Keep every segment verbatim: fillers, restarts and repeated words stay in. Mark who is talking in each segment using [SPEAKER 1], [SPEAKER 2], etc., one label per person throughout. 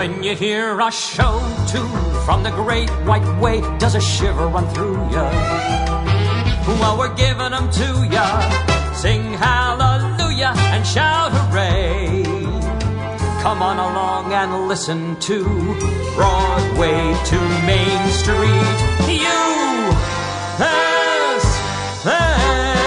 [SPEAKER 1] When you hear a show tune from the great white way, does a shiver run through ya? Well, we're giving them to ya. Sing hallelujah and shout hooray. Come on along and listen to Broadway to Main Street. U S A.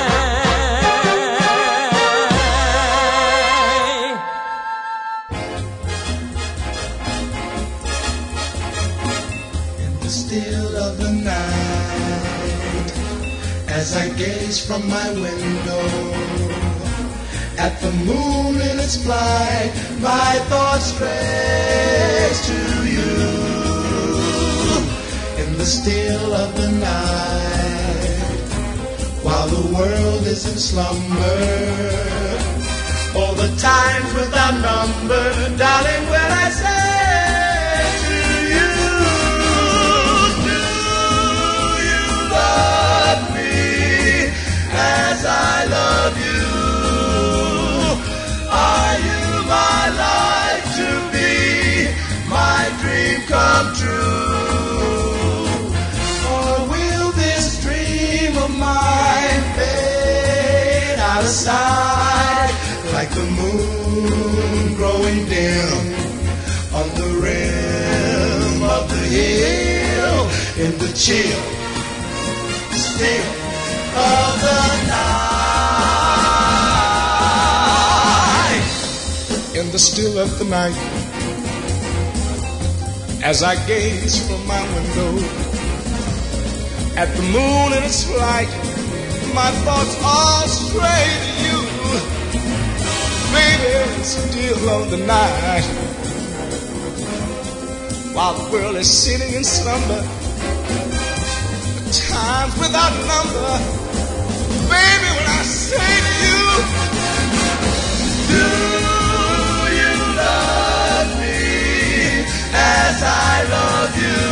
[SPEAKER 2] In the still of the night, as I gaze from my window at the moon in its flight, my thoughts stray to you. In the still of the night, while the world is in slumber, all the times without number, darling, when I say to you, do you love me as I love you? Are you my life to be my dream come true? Or will this dream of mine fade out of sight like the moon growing dim on the rim of the hill in the chill still of the night? In the still of the night, as I gaze from my window at the moon in its flight, my thoughts all stray to you. Baby, still of the night, while the world is sitting in slumber, the times without number. Baby, when I say to you, do love me as I love you?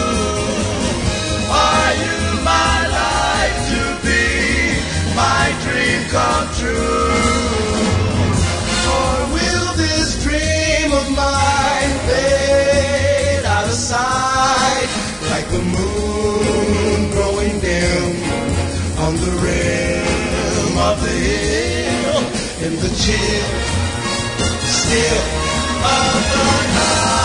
[SPEAKER 2] Are you my life to be my dream come true? Or will this dream of mine fade out of sight like the moon growing dim on the rim of the hill in the chill still of the night?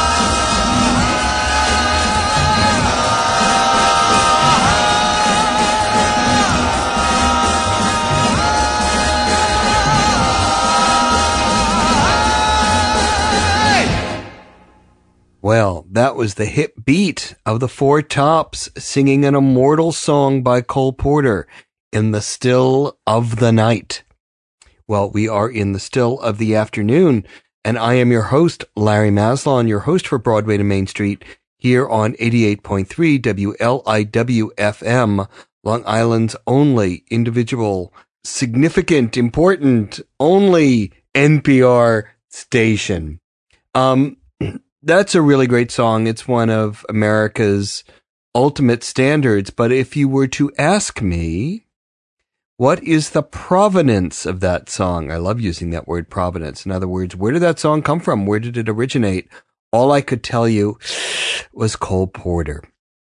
[SPEAKER 3] Well, that was the hit beat of the Four Tops singing an immortal song by Cole Porter, In the Still of the Night. Well, we are in the still of the afternoon, and I am your host, Larry Maslon, your host for Broadway to Main Street, here on eighty-eight point three W L I W F M, Long Island's only individual, significant, important, only N P R station. Um, that's a really great song. It's one of America's ultimate standards, but if you were to ask me, what is the provenance of that song? I love using that word, provenance. In other words, where did that song come from? Where did it originate? All I could tell you was Cole Porter.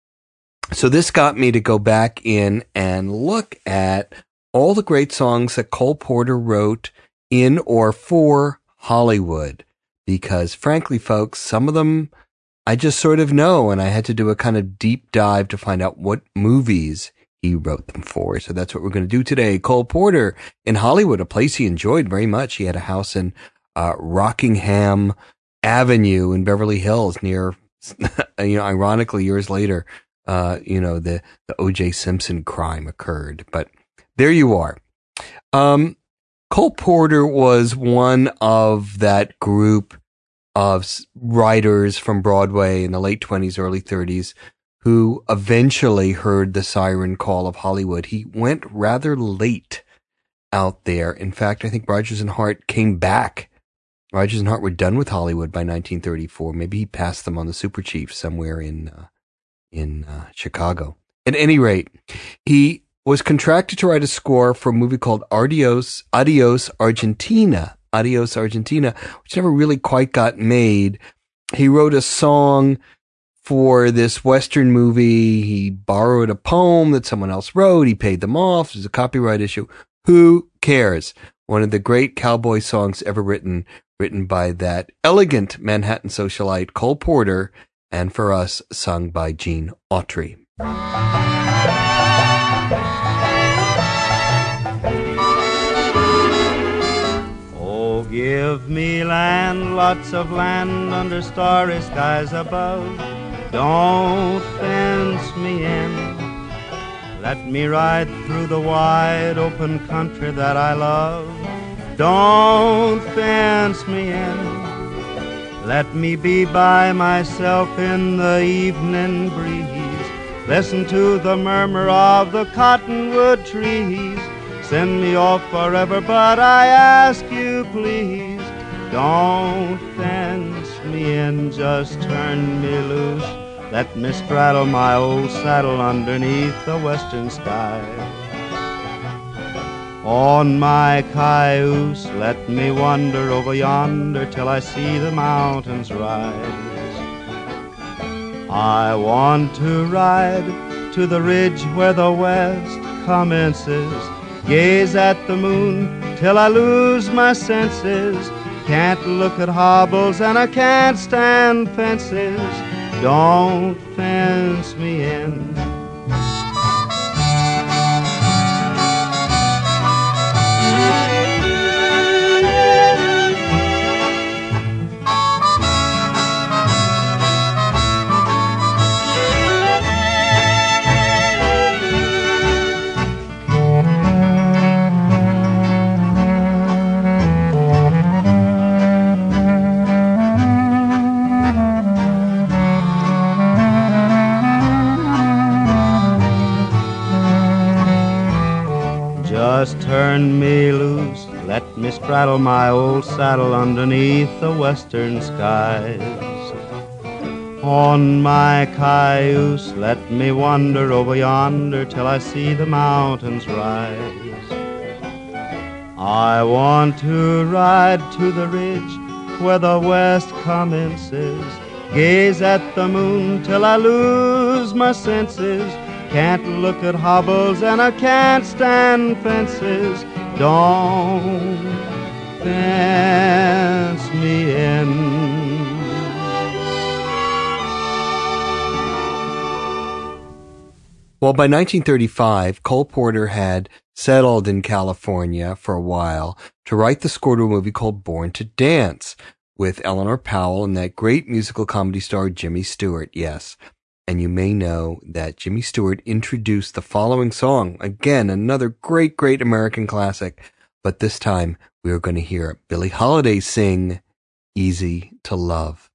[SPEAKER 3] So this got me to go back in and look at all the great songs that Cole Porter wrote in or for Hollywood. Because frankly, folks, some of them I just sort of know, and I had to do a kind of deep dive to find out what movies he wrote them for. So that's what we're going to do today. Cole Porter in Hollywood, a place he enjoyed very much. He had a house in uh, Rockingham Avenue in Beverly Hills near, you know, ironically, years later, uh, you know, the, the O J Simpson crime occurred. But there you are. Um, Cole Porter was one of that group of writers from Broadway in the late twenties, early thirties, who eventually heard the siren call of Hollywood. He went rather late out there. In fact, I think Rodgers and Hart came back. Rodgers and Hart were done with Hollywood by nineteen thirty-four. Maybe he passed them on the Super Chief somewhere in uh, in uh, Chicago. At any rate, he was contracted to write a score for a movie called Adios, Adios Argentina. Adios Argentina, which never really quite got made. he wrote a song for this Western movie. He borrowed a poem that someone else wrote. He paid them off. There's a copyright issue. Who cares? One of the great cowboy songs ever written, written by that elegant Manhattan socialite Cole Porter, and for us, sung by Gene Autry.
[SPEAKER 4] Oh, give me land, lots of land under starry skies above. Don't fence me in. Let me ride through the wide open country that I love. Don't fence me in. Let me be by myself in the evening breeze. Listen to the murmur of the cottonwood trees. Send me off forever, but I ask you please, don't fence me in, just turn me loose. Let me straddle my old saddle underneath the western sky. On my cayuse, let me wander over yonder till I see the mountains rise. I want to ride to the ridge where the west commences, gaze at the moon till I lose my senses. Can't look at hobbles and I can't stand fences. Don't fence me in. Just turn me loose, let me straddle my old saddle underneath the western skies. On my cayuse, let me wander over yonder till I see the mountains rise. I want to ride to the ridge where the west commences, gaze at the moon till I lose my senses. Can't look at hobbles and I can't stand fences. Don't fence me in.
[SPEAKER 3] Well, by nineteen thirty-five, Cole Porter had settled in California for a while to write the score to a movie called Born to Dance with Eleanor Powell and that great musical comedy star Jimmy Stewart, yes. And you may know that Jimmy Stewart introduced the following song. Again, another great, great American classic. But this time, we are going to hear Billie Holiday sing Easy to Love.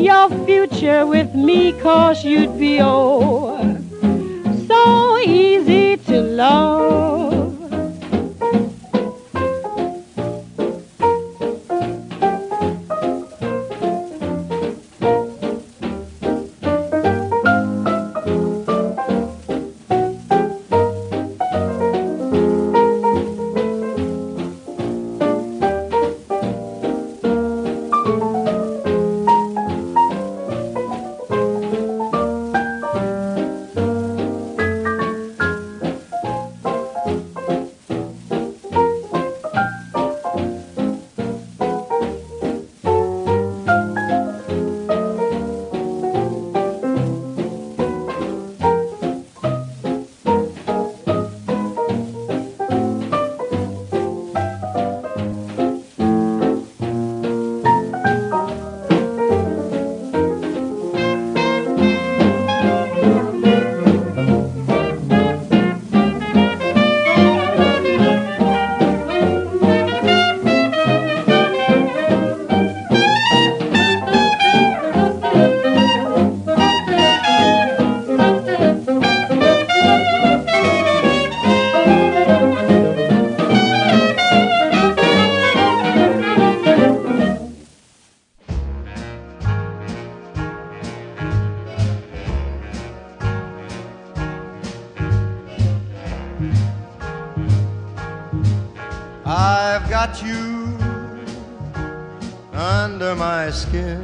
[SPEAKER 5] your future with me, 'cause you'd be oh so easy to love.
[SPEAKER 6] I've got you under my skin.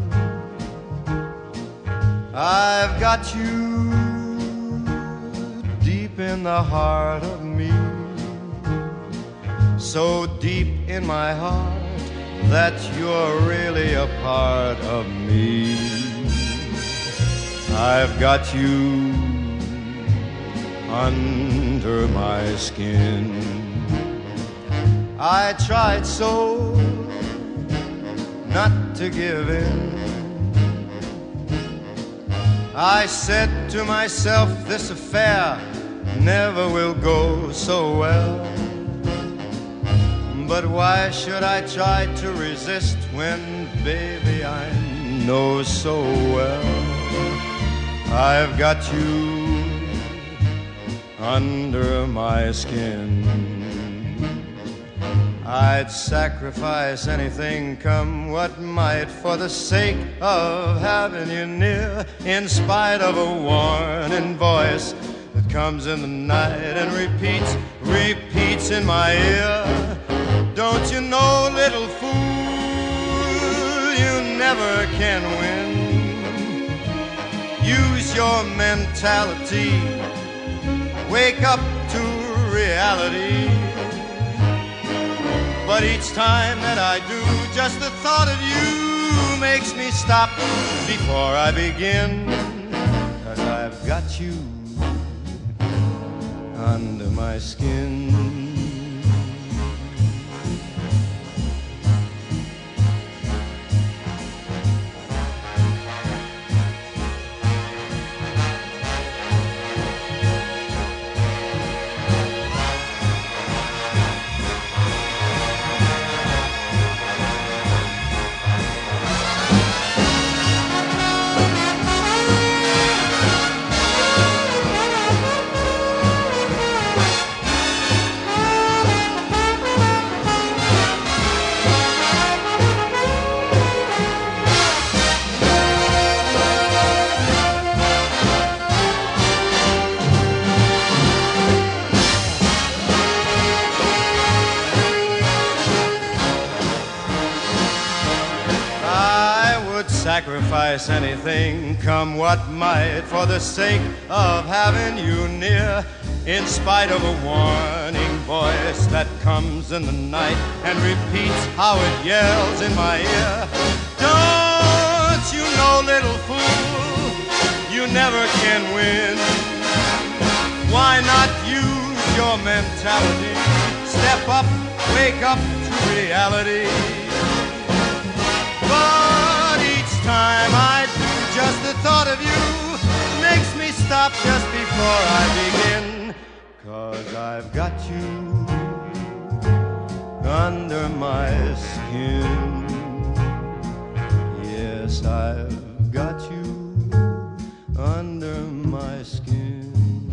[SPEAKER 6] I've got you deep in the heart of me, so deep in my heart that you're really a part of me. I've got you under my skin. I tried so not to give in. I said to myself, this affair never will go so well. But why should I try to resist when, baby, I know so well I've got you under my skin. I'd sacrifice anything, come what might, for the sake of having you near, in spite of a warning voice that comes in the night and repeats, repeats in my ear. Don't you know, little fool, you never can win. Use your mentality, wake up to reality. But each time that I do, just the thought of you makes me stop before I begin. 'Cause I've got you under my skin. Sacrifice anything, come what might, for the sake of having you near, in spite of a warning voice that comes in the night and repeats how it yells in my ear. Don't you know, little fool, you never can win. Why not use your mentality? Step up, wake up to reality. But each time I do, just the thought of you makes me stop just before I begin. 'Cause I've got you under my skin. Yes, Yes, I've got you under my skin.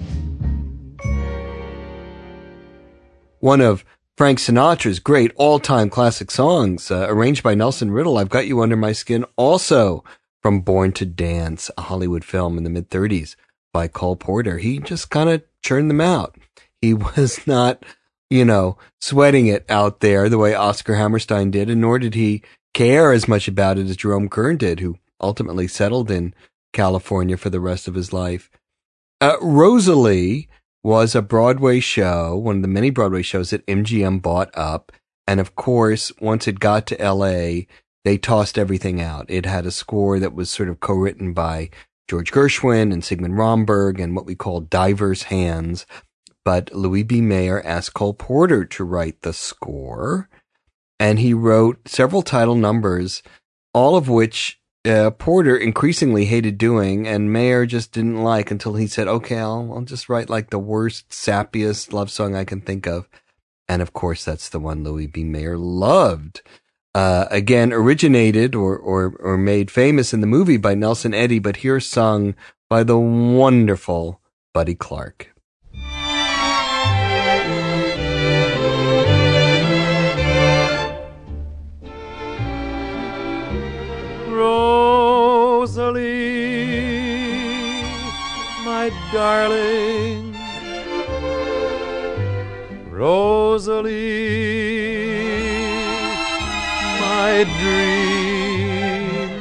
[SPEAKER 3] One of Frank Sinatra's great all-time classic songs, uh, arranged by Nelson Riddle, I've Got You Under My Skin, also from Born to Dance, a Hollywood film in the mid-thirties by Cole Porter. He just kind of churned them out. He was not, you know, sweating it out there the way Oscar Hammerstein did, and nor did he care as much about it as Jerome Kern did, who ultimately settled in California for the rest of his life. Uh, Rosalie was a Broadway show, one of the many Broadway shows that M G M bought up. And of course, once it got to L A, they tossed everything out. It had a score that was sort of co-written by George Gershwin and Sigmund Romberg and what we call diverse hands. But Louis B. Mayer asked Cole Porter to write the score. And he wrote several title numbers, all of which Uh, Porter increasingly hated doing, and Mayer just didn't like until he said, okay, I'll, I'll just write like the worst, sappiest love song I can think of. And of course, that's the one Louis B. Mayer loved. Uh, again, originated or, or, or made famous in the movie by Nelson Eddy, but here sung by the wonderful Buddy Clark.
[SPEAKER 7] Rosalie, my darling, Rosalie, my dream.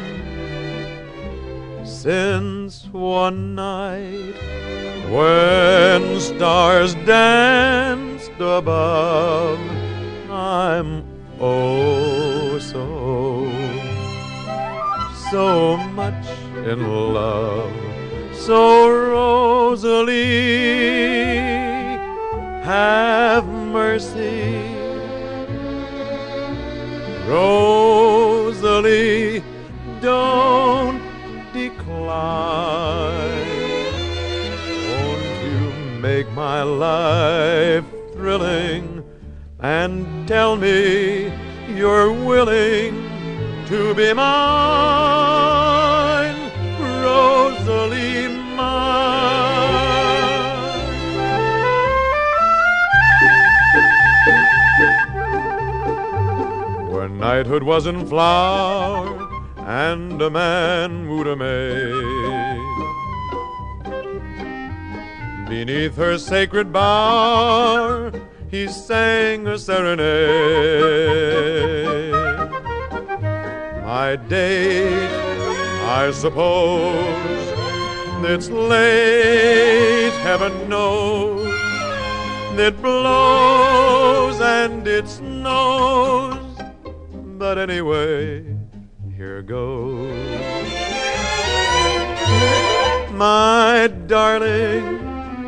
[SPEAKER 7] Since one night when stars danced above, I'm oh so so much in love. So Rosalie, have mercy. Rosalie, don't decline. Won't you make my life thrilling and tell me you're willing to be mine, Rosalie, mine. When knighthood was in flower and a man wooed a maid, beneath her sacred bower he sang a serenade. My date, I suppose, it's late, heaven knows, it blows and it snows, but anyway, here goes. My darling,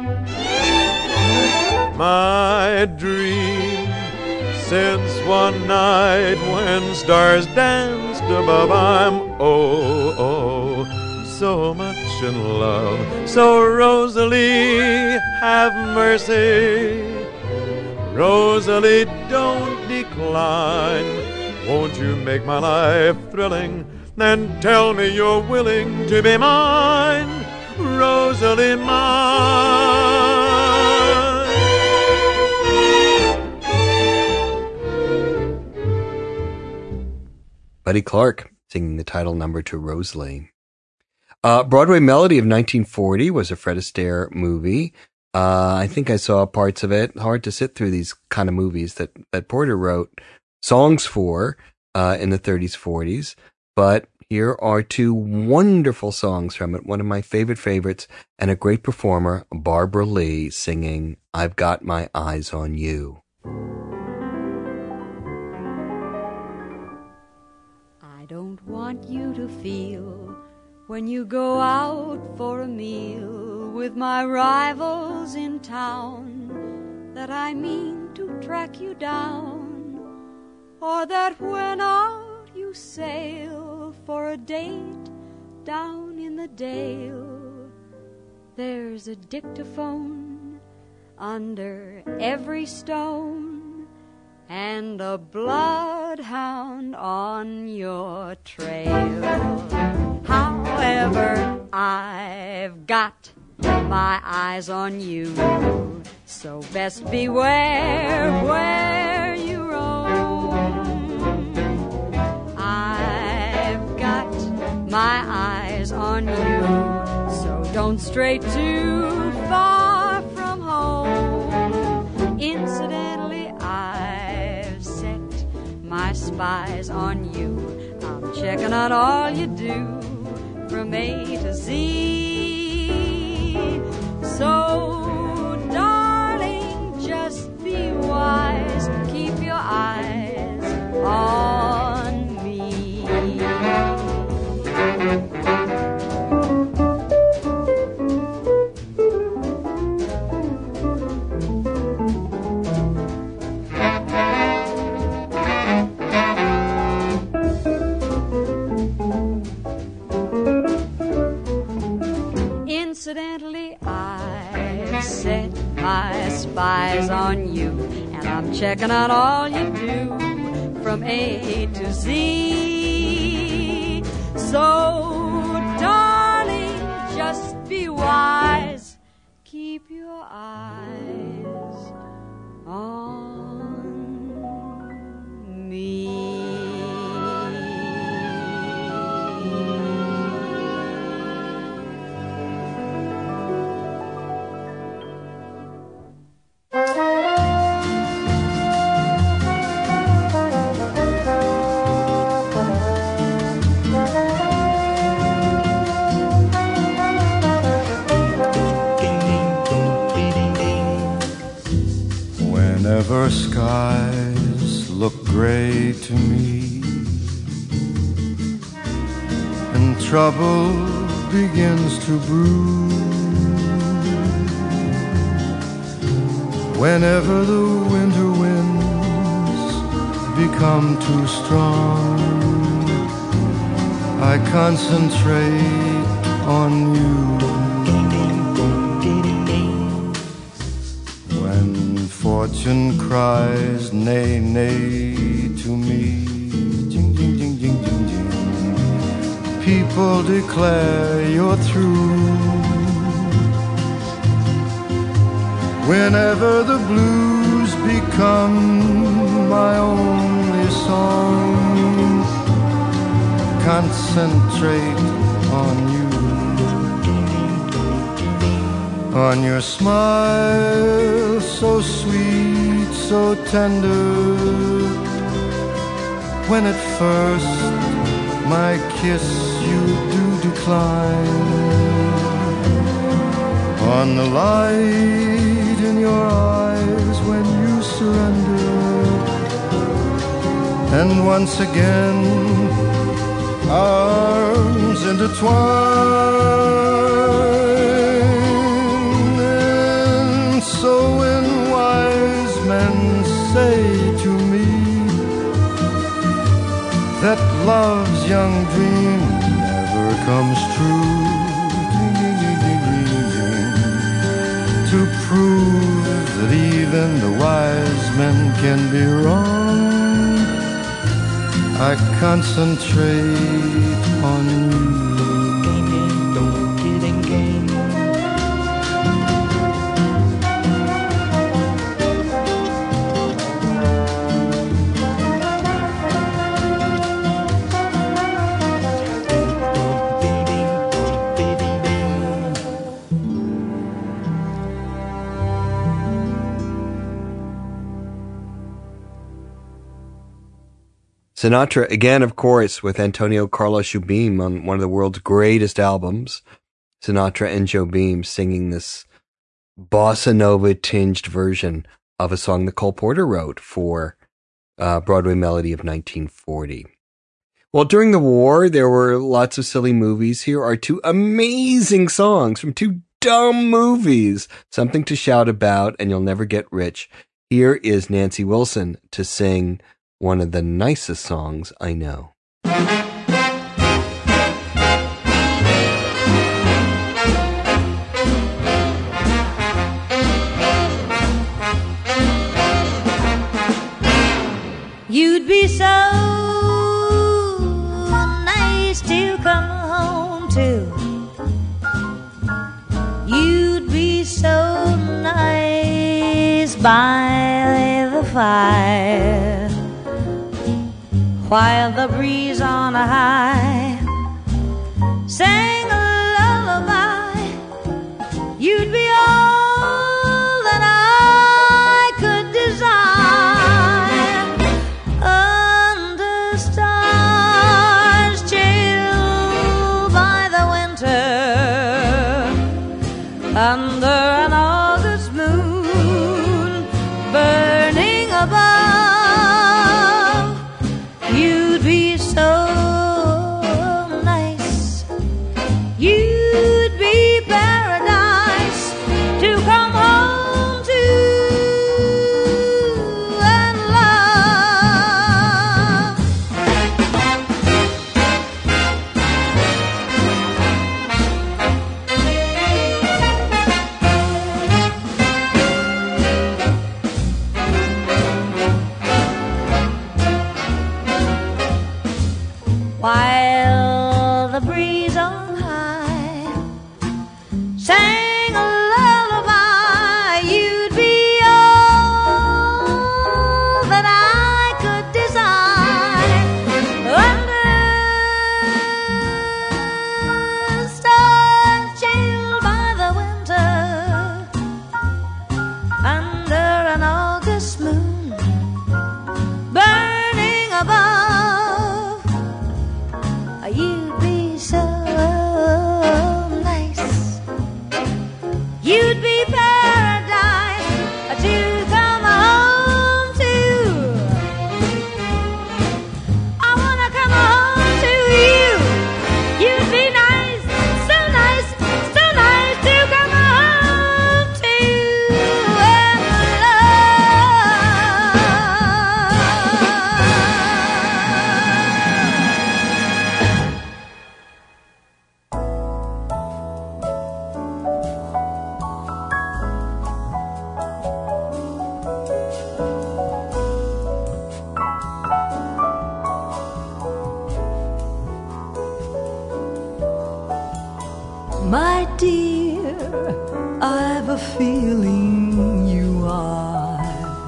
[SPEAKER 7] my dream, since one night when stars danced above, I'm oh, oh, so much in love. So Rosalie, have mercy. Rosalie, don't decline. Won't you make my life thrilling and tell me you're willing to be mine, Rosalie, mine.
[SPEAKER 3] Buddy Clark singing the title number to Rosalie. Uh, Broadway Melody of nineteen forty was a Fred Astaire movie. Uh, I think I saw parts of it. Hard to sit through these kind of movies that, that Porter wrote songs for uh, in the thirties, forties. But here are two wonderful songs from it. One of my favorite favorites and a great performer, Barbara Lee, singing I've Got My Eyes on You.
[SPEAKER 8] I don't want you to feel when you go out for a meal with my rivals in town that I mean to track you down, or that when out you sail for a date down in the dale, there's a dictaphone under every stone and a blood bloodhound on your trail. However, I've got my eyes on you, so best beware where you roam. I've got my eyes on you, so don't stray too far from home. Incidentally, I've set my spies on you. I'm checking out all you do from A to Z. So, darling, just be wise. Keep your eyes on me. Incidentally, I've set my spies on you, and I'm checking out all you do from A to Z. So, darling, just be wise. Keep your eyes on me.
[SPEAKER 6] Whenever skies look gray to me and trouble begins to brew, whenever the winter winds become too strong, I concentrate on you. Fortune cries nay, nay to me. Jing, jing, jing, jing, jing, jing. People declare you're through. Whenever the blues become my only song, concentrate on you. On your smile, so sweet, so tender, when at first my kiss you do decline. On the light in your eyes when you surrender, and once again arms intertwine. So when wise men say to me that love's young dream never comes true, ding, ding, ding, ding, ding, ding, to prove that even the wise men can be wrong, I concentrate on you.
[SPEAKER 3] Sinatra, again, of course, with Antonio Carlos Jobim on one of the world's greatest albums. Sinatra and Jobim singing this bossa nova tinged version of a song that Cole Porter wrote for uh, Broadway Melody of nineteen forty. Well, during the war, there were lots of silly movies. Here are two amazing songs from two dumb movies. Something to shout about, and you'll never get rich. Here is Nancy Wilson to sing one of the nicest songs I know.
[SPEAKER 8] You'd be so
[SPEAKER 9] place to come home to. You'd be so nice by the fire, while the breeze on a high sang a lullaby. You'd be all that I could desire under stars chilled by the winter, under an August moon burning above. You'd be so nice, you'd be paradise to come home to and love. While the breeze on high sang a lullaby, you'd be all that I could desire under stars chilled by the winter, under an August moon burning above. You'd be so nice, you'd be paradise to come home to. I wanna come home to you. You'd be nice, so nice, so nice to come home to and
[SPEAKER 10] My dear, I've a feeling you are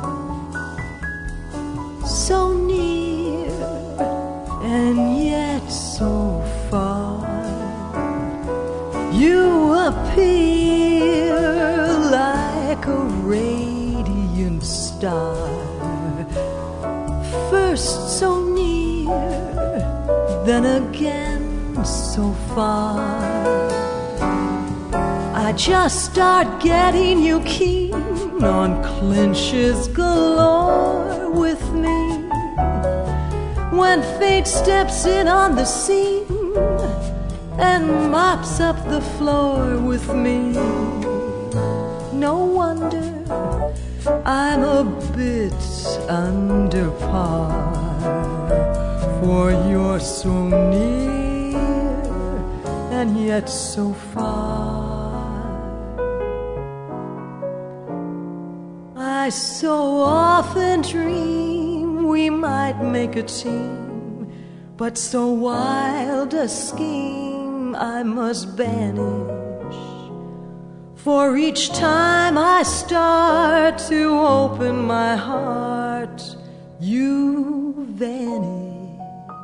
[SPEAKER 10] so near and yet so far. You appear like a radiant star, first so near, then again so far. I just start getting you keen on clinches galore with me when fate steps in on the scene and mops up the floor with me. No wonder I'm a bit under par, for you're so near and yet so far. I so often dream we might make a team, but so wild a scheme I must banish. For each time I start to open my heart, you vanish.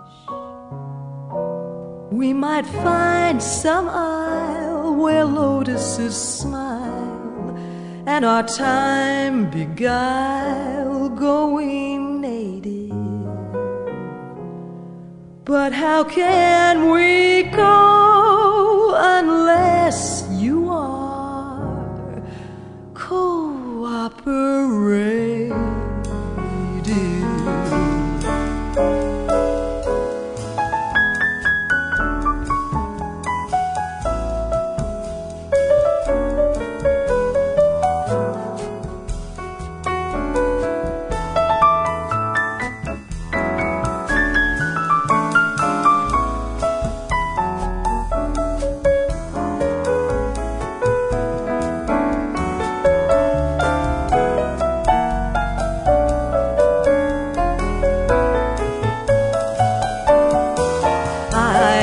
[SPEAKER 10] We might find some isle where lotuses smile and our time beguile going native. But how can we go unless you are cooperative?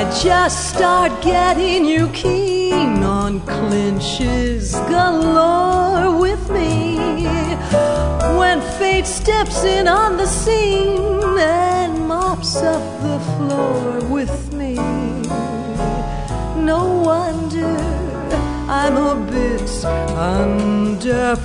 [SPEAKER 10] just start getting you keen on clinches galore with me. When fate steps in on the scene and mops up the floor with me, no wonder I'm a bit under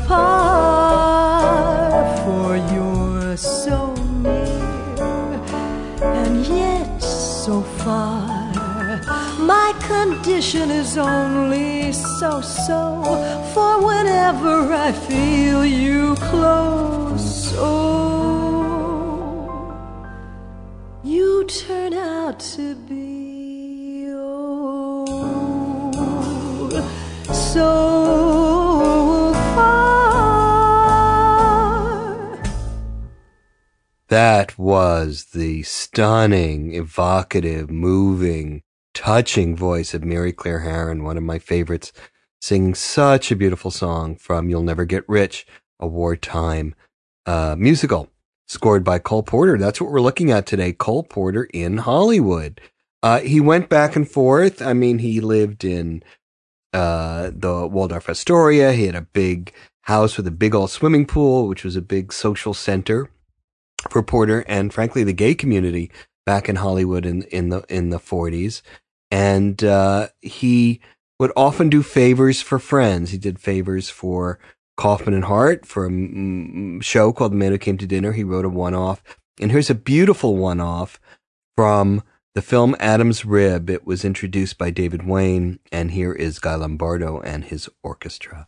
[SPEAKER 10] par, for you're so near and yet so far. My condition is only so-so, for whenever I feel you close, oh, you turn out to be, oh, so far.
[SPEAKER 3] That was the stunning, evocative, moving, touching voice of Mary Claire Harron, one of my favorites, singing such a beautiful song from You'll Never Get Rich, a wartime uh, musical scored by Cole Porter. That's what we're looking at today, Cole Porter in Hollywood. Uh, he went back and forth. I mean, he lived in uh, the Waldorf Astoria. He had a big house with a big old swimming pool, which was a big social center for Porter and, frankly, the gay community back in Hollywood in, in the in the forties. And uh, he would often do favors for friends. He did favors for Kaufman and Hart for a m- show called The Man Who Came to Dinner. He wrote a one-off. And here's a beautiful one-off from the film Adam's Rib. It was introduced by David Wayne, and here is Guy Lombardo and his orchestra.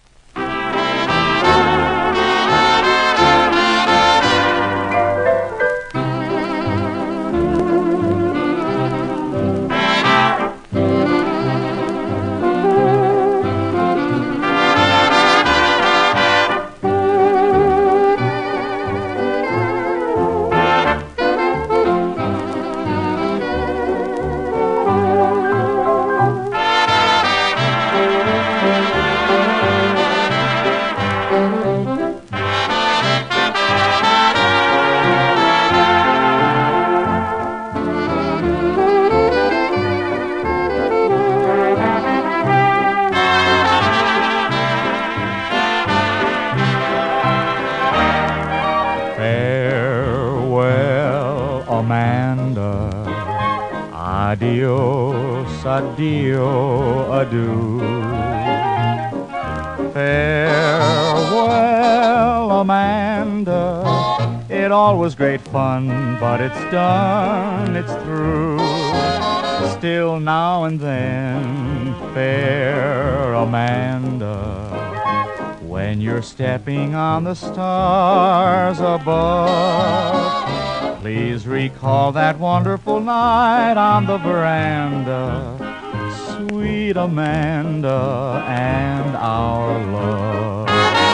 [SPEAKER 4] Adios, adio, adieu. Farewell, Amanda. It all was great fun, but it's done, it's through. Still now and then, fair Amanda, when you're stepping on the stars above, please recall that wonderful night on the veranda, sweet Amanda, and our love.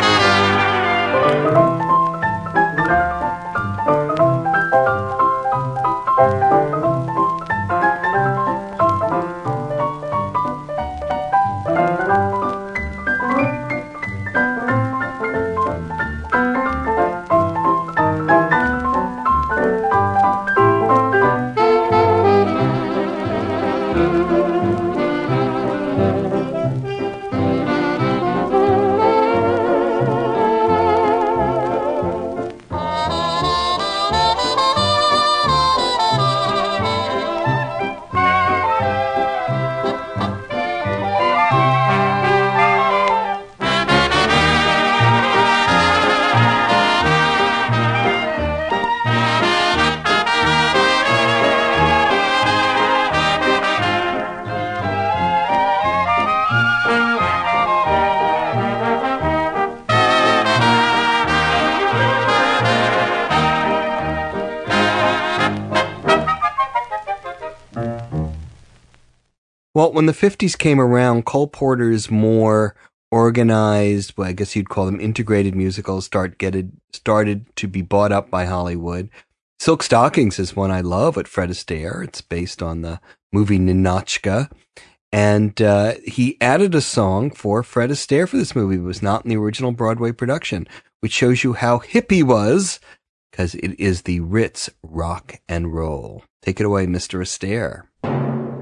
[SPEAKER 3] Well, when the fifties came around, Cole Porter's more organized, well, I guess you'd call them integrated musicals, start getting, started to be bought up by Hollywood. Silk Stockings is one I love with Fred Astaire. It's based on the movie Ninotchka. And uh, he added a song for Fred Astaire for this movie. It was not in the original Broadway production, which shows you how hip he was, because it is the Ritz Rock and Roll. Take it away, Mister Astaire.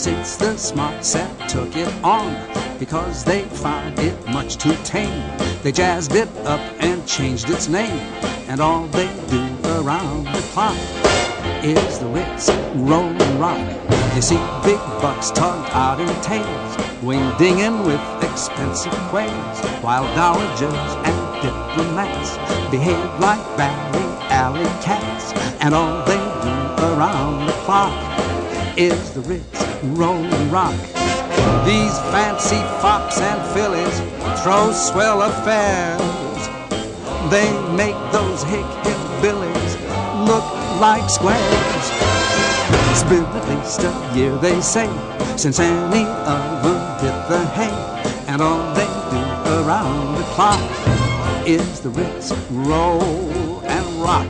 [SPEAKER 11] Perhaps it's the smart set took it on, because they found it much too tame. They jazzed it up and changed its name, and all they do around the clock is the Ritz Rollin' Rock. You see big bucks tugged out in tails, wing-dinging with expensive quails, while dowagers and diplomats behave like Barry Alley cats, and all they do around the clock is the Ritz Rollin' Rock. These fancy fops and fillies throw swell affairs. They make those hick hillbillies look like squares. It's been at least a year, they say, since any of them hit the hay, and all they do around the clock is the Ritz roll and rock.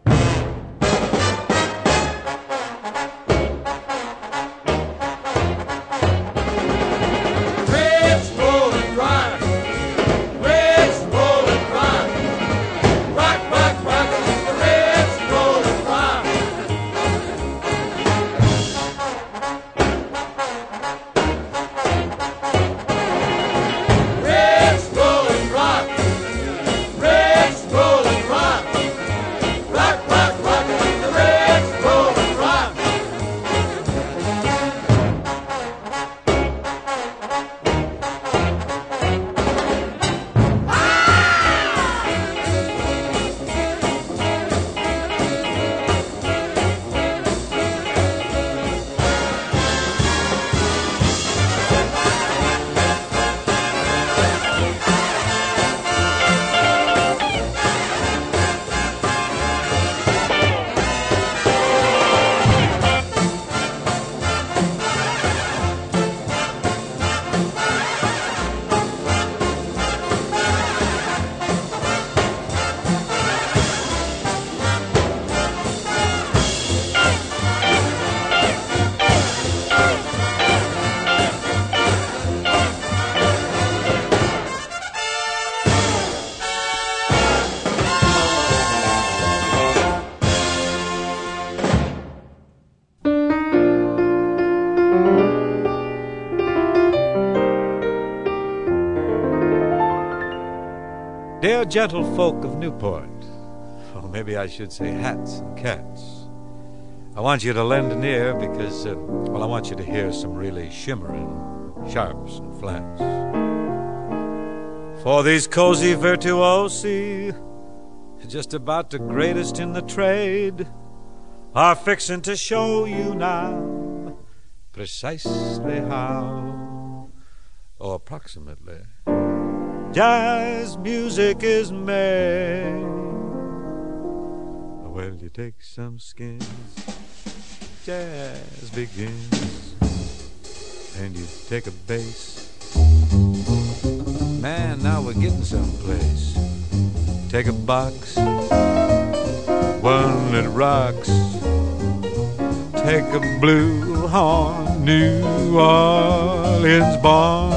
[SPEAKER 12] Dear gentlefolk of Newport, or maybe I should say hats and cats, I want you to lend an ear because, uh, well, I want you to hear some really shimmering sharps and flats. For these cozy virtuosi, just about the greatest in the trade, are fixing to show you now precisely how, or approximately, jazz music is made. Well, you take some skins, jazz begins, and you take a bass. Man, now we're getting someplace. Take a box, one that rocks. Take a blue horn, New Orleans born.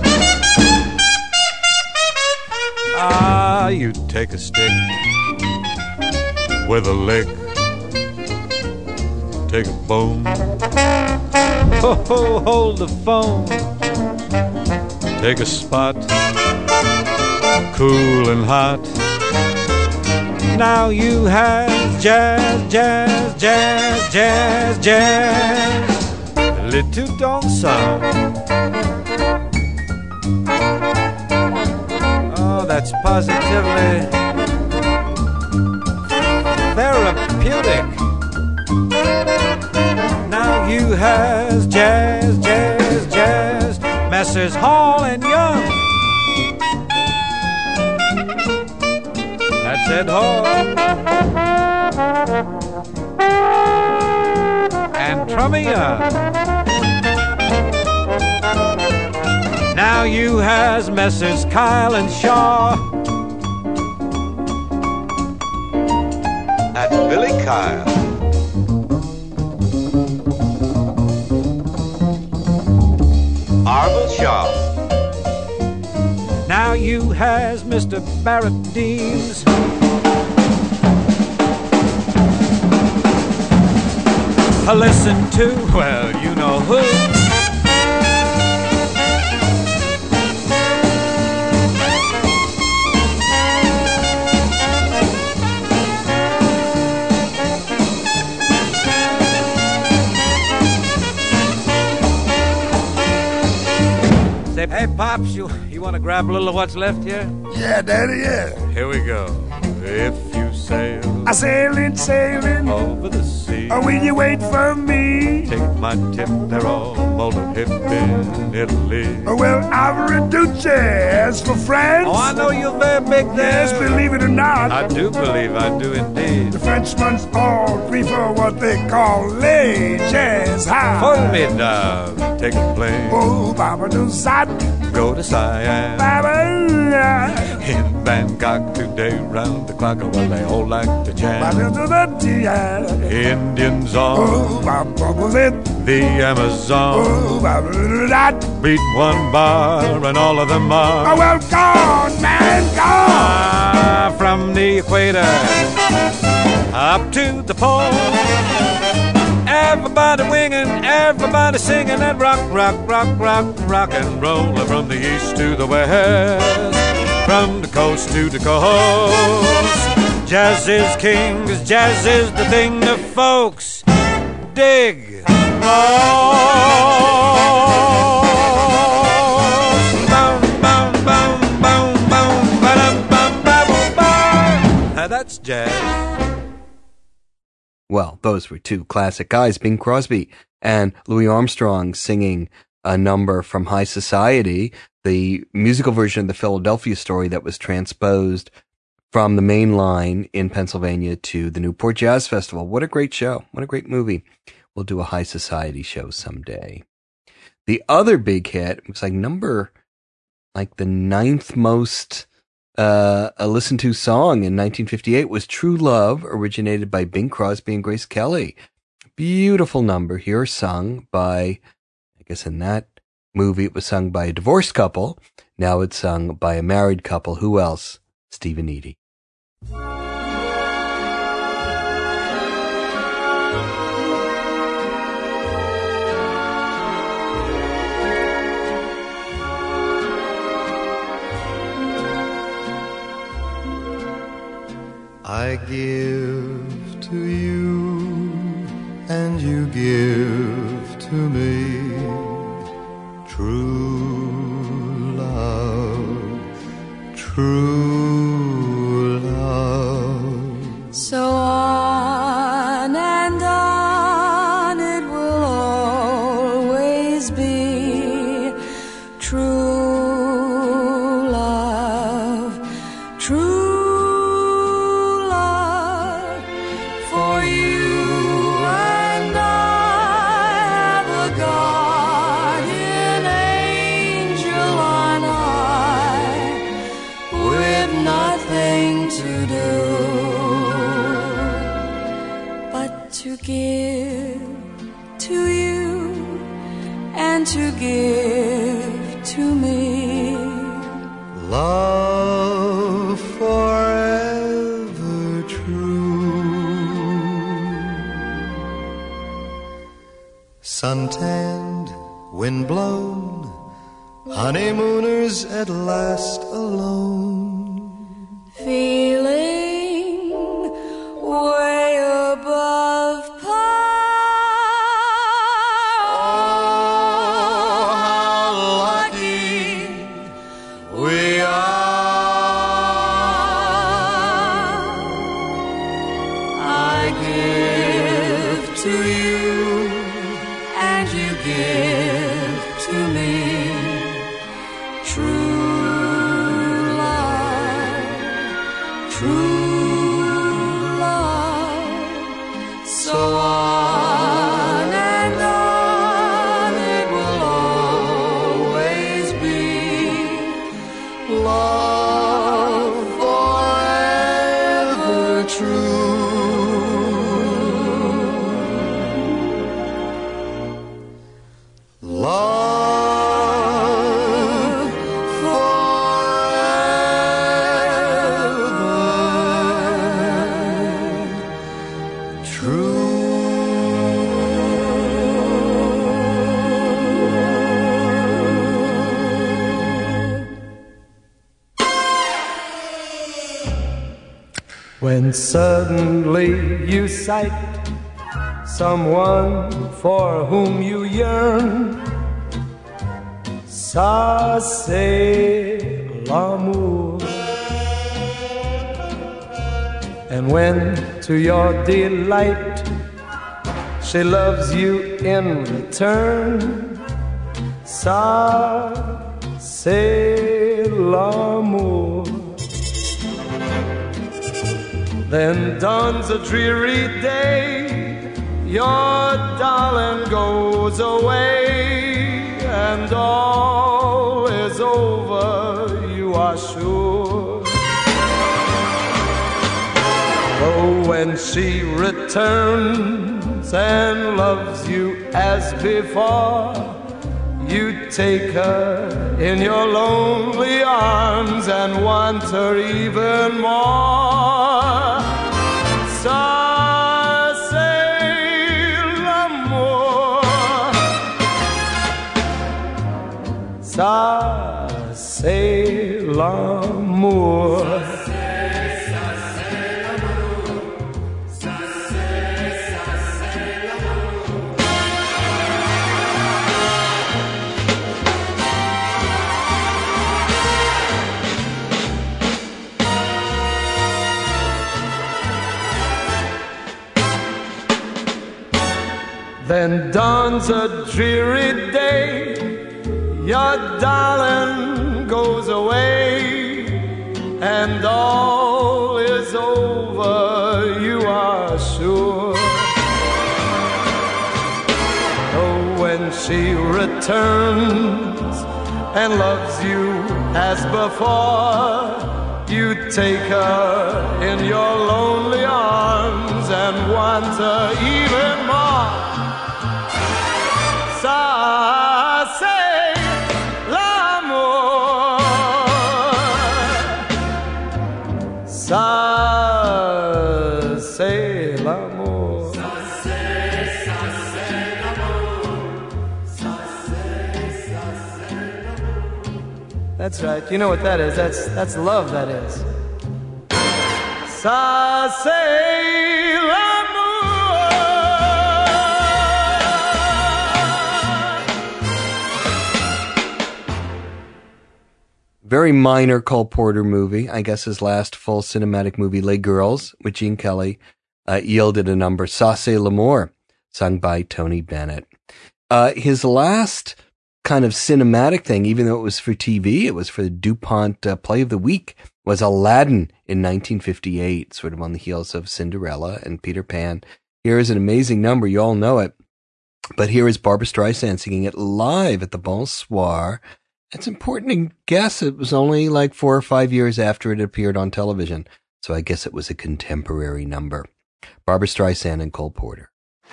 [SPEAKER 12] Ah, you take a stick with a lick, take a bone, ho ho, hold the phone, take a spot, cool and hot. Now you have jazz, jazz, jazz, jazz, jazz, le tout ensemble. That's positively therapeutic. Now you has jazz, jazz, jazz, Messrs. Hall and Young. That's Ed Hall and Trummy Young. Now you has Messrs. Kyle and Shaw.
[SPEAKER 13] That's Billy Kyle. Arvil Shaw.
[SPEAKER 12] Now you has Mister Barrett Deems. Listen to, well, you know who. Pops, you, you want to grab a little of what's left here?
[SPEAKER 13] Yeah, Daddy, yeah.
[SPEAKER 12] Here we go. If you sail,
[SPEAKER 13] I sailing, sailing
[SPEAKER 12] over the sea,
[SPEAKER 13] oh, will you wait for me?
[SPEAKER 12] Take my tip, they're all molded hip in Italy.
[SPEAKER 13] Oh, well, Averaduce, as for France.
[SPEAKER 12] Oh, I know you're very big there.
[SPEAKER 13] Yes, believe it or not.
[SPEAKER 12] I do believe, I do indeed.
[SPEAKER 13] The Frenchmen all prefer what they call les jazz high.
[SPEAKER 12] Formidable, take a plane.
[SPEAKER 13] Oh, Baba do sat.
[SPEAKER 12] Go to Siam.
[SPEAKER 13] Baba.
[SPEAKER 12] In Bangkok today, round the clock, well, they all like to jam. Indians on
[SPEAKER 13] oh,
[SPEAKER 12] the Amazon.
[SPEAKER 13] Oh,
[SPEAKER 12] beat one bar and all of them are.
[SPEAKER 13] Oh, well, gone, man, gone.
[SPEAKER 12] Ah, from the equator up to the pole. Everybody winging, everybody singing that rock, rock, rock, rock, rock and roll. From the east to the west, from the coast to the coast. Jazz is king, 'cause jazz is the thing the folks dig. Now that's jazz.
[SPEAKER 3] Well, those were two classic guys, Bing Crosby and Louis Armstrong, singing a number from High Society, the musical version of the Philadelphia Story that was transposed from the main line in Pennsylvania to the Newport Jazz Festival. What a great show. What a great movie. We'll do a High Society show someday. The other big hit was like number, like the ninth most uh, a listened to song in nineteen fifty-eight was True Love, originated by Bing Crosby and Grace Kelly. Beautiful number here, sung by, I guess in that movie it was sung by a divorced couple. Now it's sung by a married couple. Who else? Steve and Edie.
[SPEAKER 2] I give to you and you give to me true love, true love.
[SPEAKER 10] So on and on it will always be true love, true.
[SPEAKER 2] To give to me love forever true, suntanned, wind blown, honeymooners at last alone,
[SPEAKER 10] feeling way above par.
[SPEAKER 14] When suddenly you sight someone for whom you yearn, Ça c'est l'amour. And when to your delight she loves you in return, ça c'est l'amour. Then dawns a dreary day, your darling goes away, and all is over, you are sure. Oh, when she returns and loves you as before, you take her in your lonely arms and want her even more. Ça c'est l'amour. Ça c'est l'amour. Then dawns a dreary day, your darling goes away, and all is over, you are sure. Oh, when she returns and loves you as before, you take her in your lonely arms and want her even more. Ça c'est l'amour. Ça c'est l'amour. Ça c'est, ça c'est l'amour. Ça c'est, ça c'est l'amour. That's right. You know what that is? That's that's love. That is. Ça c'est l'amour.
[SPEAKER 3] Very minor Cole Porter movie. I guess his last full cinematic movie, Les Girls, with Gene Kelly, uh, yielded a number, Ça c'est l'amour, sung by Tony Bennett. Uh, his last kind of cinematic thing, even though it was for T V, it was for the DuPont uh, Play of the Week, was Aladdin in nineteen fifty-eight, sort of on the heels of Cinderella and Peter Pan. Here is an amazing number. You all know it. But here is Barbra Streisand singing it live at the Bonsoir. It's important to guess it was only like four or five years after it appeared on television, so I guess it was a contemporary number. Barbra Streisand and Cole Porter.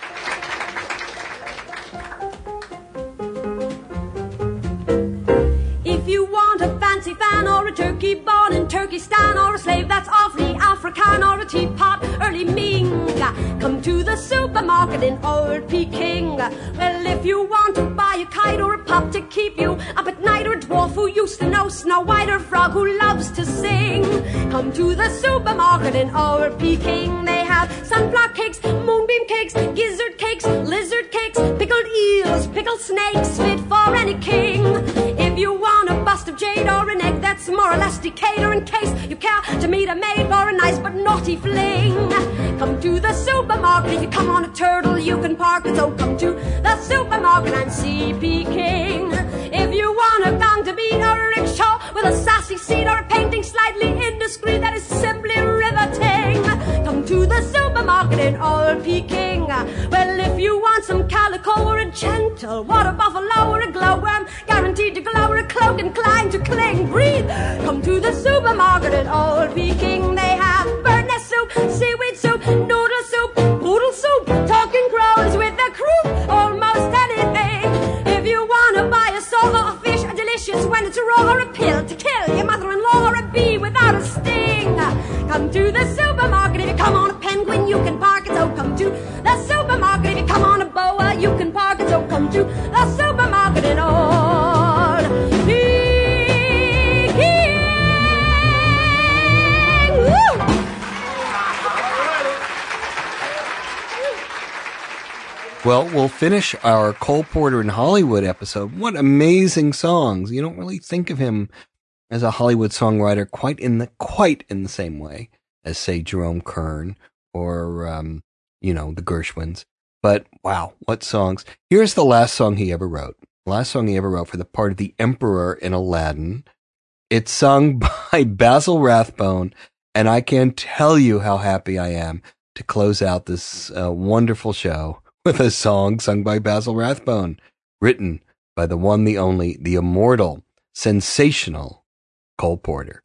[SPEAKER 9] If you want a fancy fan or a turkey born in Turkestan or a slave that's awfully African or a teapot early Ming, come to the supermarket in Old Peking. Well, if you want to buy a kite or a pup to keep you up at night or a dwarf who used to know Snow White or a frog who loves to sing, come to the supermarket in Old Peking. They have sunflower cakes, moonbeam cakes, gizzard cakes, lizard cakes, pickled eels, pickled snakes, fit for any king. If you want a bust of jade or an egg that's more or less decayed, or in case you care to meet a maid for a nice but naughty fling, come to the supermarket. If you come on a turtle, you can park it. So come to the supermarket and see Peking. If you want a gong to beat or a rickshaw with a sassy seat or a painting slightly indiscreet that is simply riveting, come to the supermarket in Old Peking. Well, if you want some calico or a gentle water buffalo or a glowworm guaranteed to glow or a cloak inclined to cling, breathe, come to the supermarket in Old Peking. They have bird nest soup, seaweed soup, noodle soup, poodle soup, talking crows with a croup, almost anything. If you want to buy a sole or a fish, a delicious when it's raw, or a pill to kill your mother-in-law, or a bee without a sting, come to the supermarket. If you come on a penguin, you can park it. So come to the supermarket. If you come on a boa, you can park it. So come to the supermarket in Old Peking. Woo!
[SPEAKER 3] Well, we'll finish our Cole Porter in Hollywood episode. What amazing songs. You don't really think of him as a Hollywood songwriter quite in the quite in the same way as, say, Jerome Kern or, um, you know, the Gershwins. But, wow, what songs. Here's the last song he ever wrote. The last song he ever wrote for the part of the Emperor in Aladdin. It's sung by Basil Rathbone, and I can't tell you how happy I am to close out this uh, wonderful show with a song sung by Basil Rathbone, written by the one, the only, the immortal, sensational Cole Porter.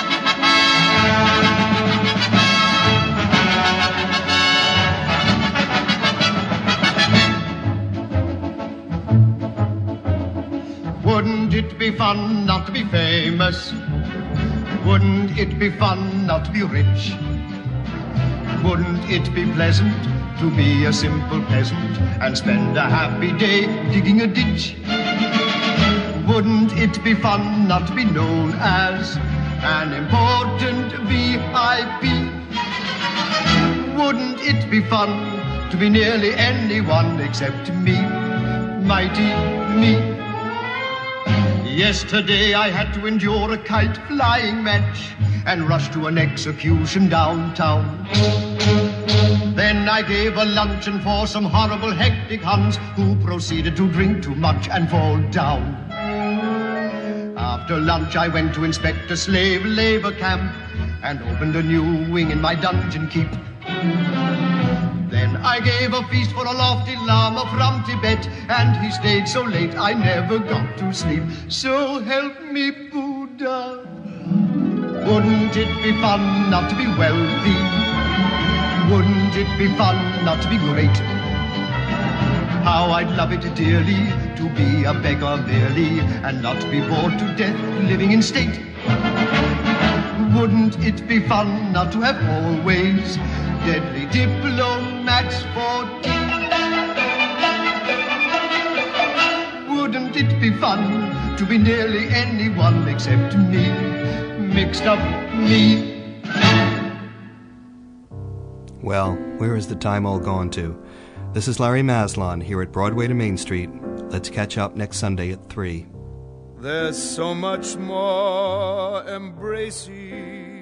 [SPEAKER 15] Wouldn't it be fun not to be famous? Wouldn't it be fun not to be rich? Wouldn't it be pleasant to be a simple peasant and spend a happy day digging a ditch? Wouldn't it be fun not to be known as an important V I P? Wouldn't it be fun to be nearly anyone except me, mighty me? Yesterday I had to endure a kite flying match and rush to an execution downtown. Then I gave a luncheon for some horrible hectic Huns who proceeded to drink too much and fall down. After lunch I went to inspect a slave labor camp and opened a new wing in my dungeon keep. Then I gave a feast for a lofty Lama from Tibet, and he stayed so late I never got to sleep. So help me, Buddha. Wouldn't it be fun not to be wealthy? Wouldn't it be fun not to be great? How I'd love it dearly to be a beggar merely and not be bored to death living in state. Wouldn't it be fun not to have always deadly diplomats for tea? Wouldn't it be fun to be nearly anyone except me, mixed up me?
[SPEAKER 16] Well, where is the time all gone to? This is Larry Maslon here at Broadway to Main Street. Let's catch up next Sunday at three.
[SPEAKER 13] There's so much more embracing